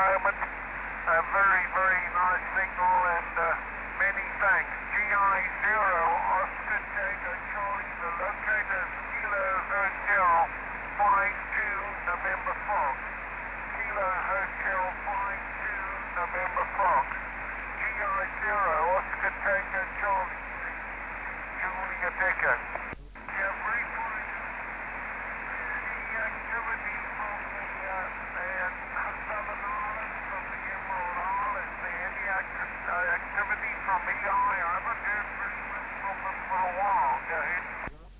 moment. A very, very nice signal, and many thanks. GI0 Oscar Tango Charlie, the locator is Kilo Hotel 52 November Fox. Kilo Hotel 52 November Fox. GI0 Oscar Tango Charlie, Julia Decker. Yeah, very fine. The activity from the Southern Islands, from the Emerald Islands, any activity from EI, I haven't heard very much from them for a while. Go ahead.